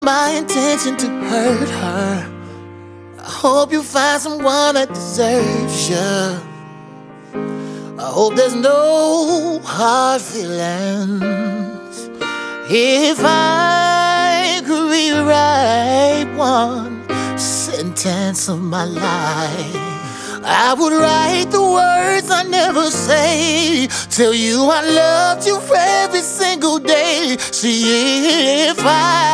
my intention to hurt her. I hope you find someone that deserves you. I hope there's no hard feelings. If I could rewrite one sentence of my life, I would write the words I never say. Tell you I loved you every single day. See, if I